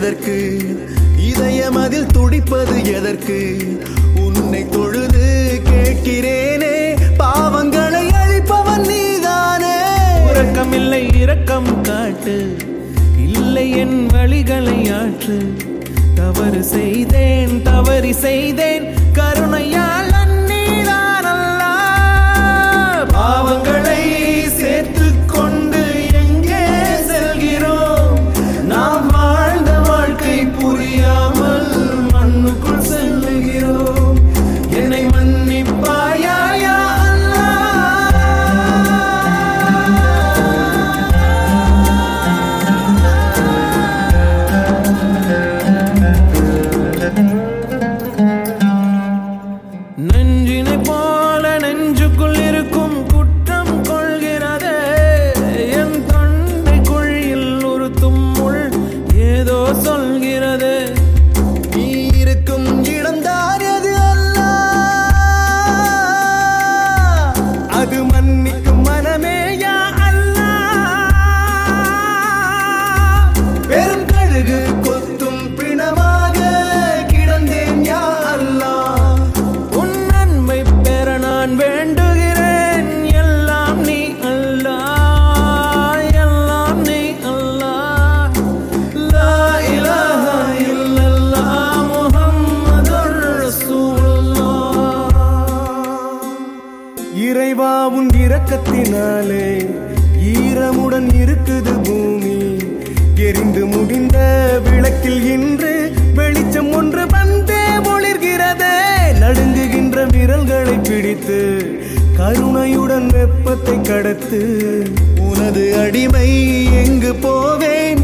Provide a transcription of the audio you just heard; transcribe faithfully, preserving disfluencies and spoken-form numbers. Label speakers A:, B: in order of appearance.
A: எதற்கு? இதயம் அதில் துடிப்பது எதற்கு? உன்னை தொழுது கேட்கிறேனே, பாவங்களை அழிப்பவன் நீதானே.
B: உறக்கமில்லை இரக்கம் காட்டு, இல்லை என் வழிகளை ஆற்று. தவறு செய்தேன் தவறி செய்தேன், கருணையால் அந்நீதான் அல்லாஹ். பாவங்களை சேர்த்து கொண்டு எங்கே செல்கிறோம்? நாம் வாழ்ந்த வாழ்க்கை புரியாமல் மண்ணுக்குள் செல்லுகிறோம். என்னை மன்னிப்பாயா யா நெஞ்சினை போல நெஞ்சுக்குள் இருக்கும் குற்றம் கொள்கிறதே. என் தொண்டை குழியில் ஒரு தும்முள் ஏதோ சொல்கிறது.
A: நீ இருக்கும் இடம்தான் எது அல்லாஹ், அது மன்னிக்கும் மனமே யா அல்லாஹ். பெரும் கழுகு கொத்தும் பிணமாக கிடந்தேன் யா அல்லாஹ்.
B: உன் நன்மை பெற நான் வேண்டுகிறேன். எல்லாம் நீ அல்லாஹ், எல்லாம் நீ அல்லாஹ். லா இலாஹா இல்லல்லாஹ் முஹம்மதுர் ரசூலுல்லாஹ்.
A: இறைவா உன் இரக்கத்தினாலே ஈரமுடன் இருக்குது பூமி. எரிந்து முடிந்த விளக்கில் இன்று வெளிச்சம் ஒன்று வந்தே ஒளிர்கிறதே. நடுங்குகின்ற விரல்களை பிடித்து கருணையுடன் வெப்பத்தை கடத்து. உனது அடிமை எங்கு போவேன்?